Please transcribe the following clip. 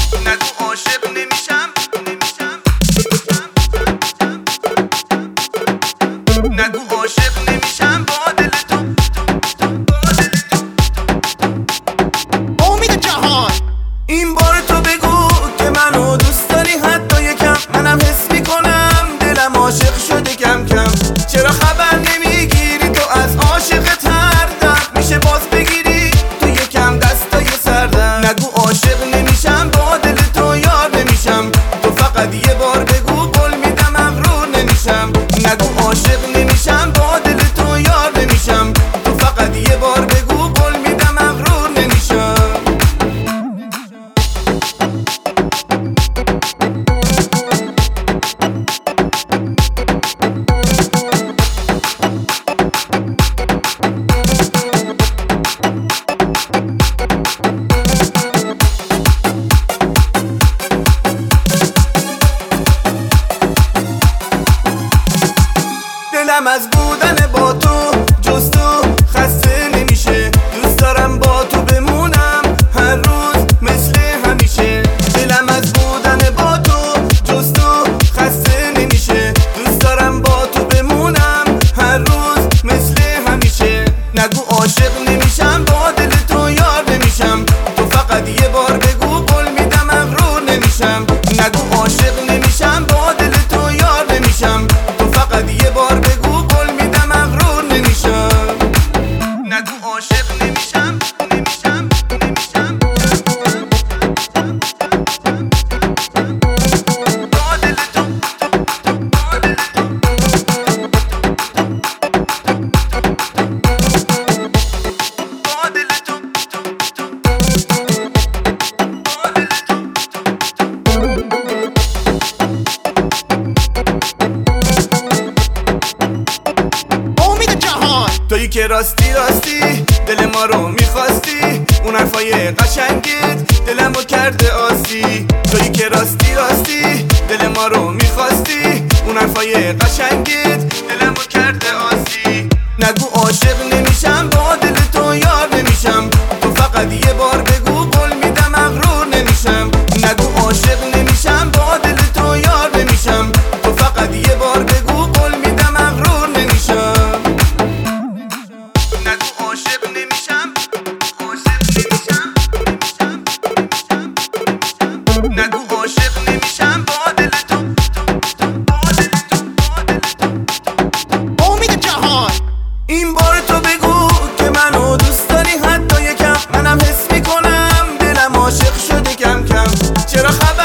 نگو عاشق نمیشم، نگو عاشق نمیشم با دل تو. امید جهان این بار تو بگو که منو دوست داری حتی یکم. منم حس میکنم دلم عاشق شده کم کم. چرا خبر نمیگیری تو از عاشقت هر دم؟ میشه باز بگیری تو یکم دستای سردم. نگو عاشق نمیشم با دل تو یار نمیشم. تو فقط یه بار بگو قول میدم مغرور نمیشم. نگو عاشق نمیشم با دل تو یار نمیشم. تو فقط یه بار بگو قول میدم مغرور نمیشم. دلم از بودن با تو جز تو خسته نمیشه. دوست دارم با تو بمونم هر روز مثل همیشه. دلم از بودن با تو جز تو خسته نمیشه. دوست دارم با تو بمونم هر روز مثل همیشه. نگو عاشق نمیشم با دل تو یار نمیشم. تو فقط یه بار بگو قول میدم مغرور نمیشم. نگو عاشق نمیشم با دل تو یار نمیشم. تو فقط یه بار بگو قول میدم مغرور نمیشم. نگو عاشق نمیشم، نمیشم، نمیشم با دل تو، با دل تو، با دل تو، امید جهان تویی که راستی راستی دل ما رو میخواستی. اون حرفای قشنگت دلمو کرده آسی. تویی که راستی راستی دل ما رو میخواستی. اون حرفای قشنگت دلمو کرده آسی. نگو عاشق نمیشم با دل تو یار نمیشم. تو فقط یه بار بگو قول میدم مغرور نمیشم. نگو عاشق نمیشم با دل تو یار نمیشم. تو فقط یه بار بگو قول میدم مغرور نمیشم. نگو عاشق نمیشم، عاشق نمیشم، نگو عاشق نمیشم با دل تو، با دل تو، با دل تو. امید جهان این بار تو بگو که منو دوست داری حتی یکم. منم حس میکنم دلم عاشق شده کم کم. چرا